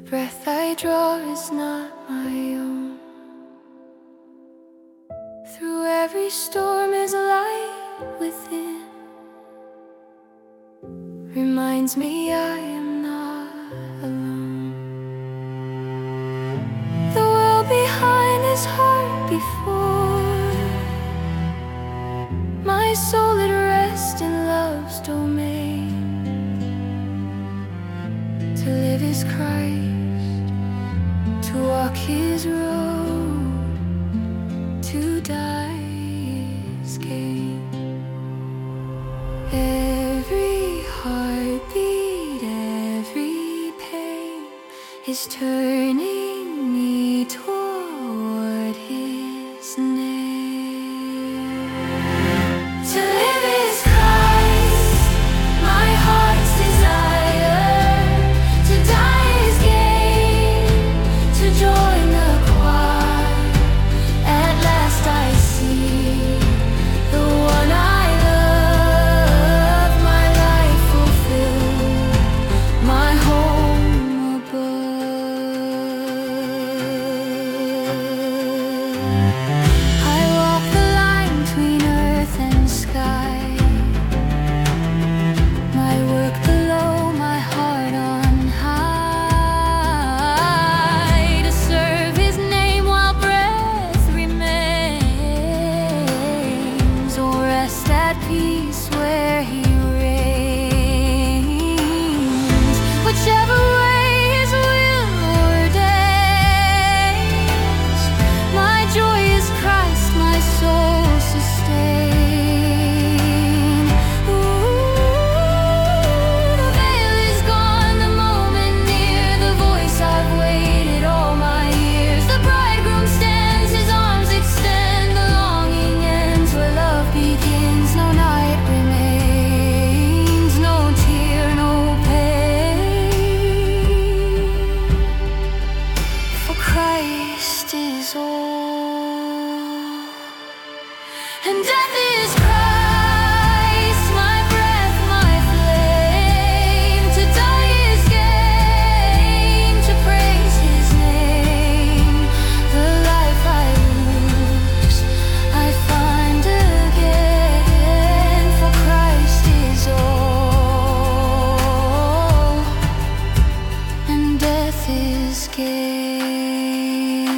breath I draw is not my own. Through every storm is light within, reminds me I am not alone. The world behind is heart before, my soul at rest in love's domain. To live is Christ, to walk His road, to die is gain. Every heartbeat, every pain is turning me toward His name. To live is Christ, my heart's desire. To die is gain, to join the choir. At last I see the one I love, my life fulfilled, my home above. I walk the line between earth and sky, my work below, my heart on high, to serve His name while breath remains, or rest at peace where He reigns. Whichever way His will ordains, my joy is Christ, my soul sustain. The veil is gone, the moment near, the voice I've waited all my years. The bridegroom stands, His arms extend, the longing ends where love begins. No night remains, no tear, no pain, for Christ is all, and death is Christ, my breath, my flame. To die is gain, to praise His name. The life I lose, I find again, for Christ is all, and death is gain.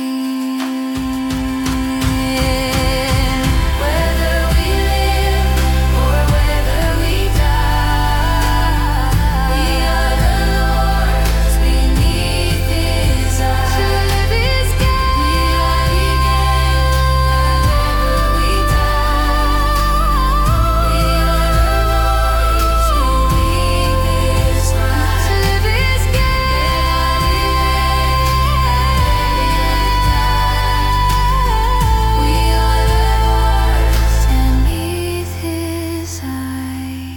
Whether we live or whether we die, we are the Lord's beneath His eye. To live is gain, we are whether we die, we are the Lord's beneath His eye. To live is gain, we are the Lord's beneath His eye.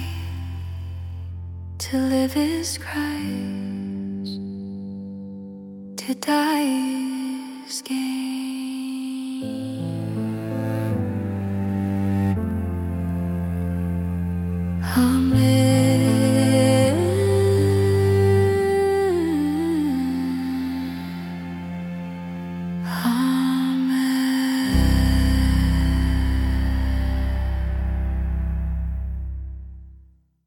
To live is Christ, to die is gain.